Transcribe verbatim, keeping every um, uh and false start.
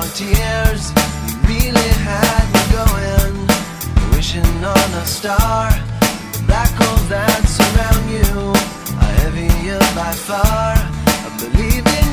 of tears. You really had me going, wishing on a star. The black holes that surround you are heavier by far. I believed in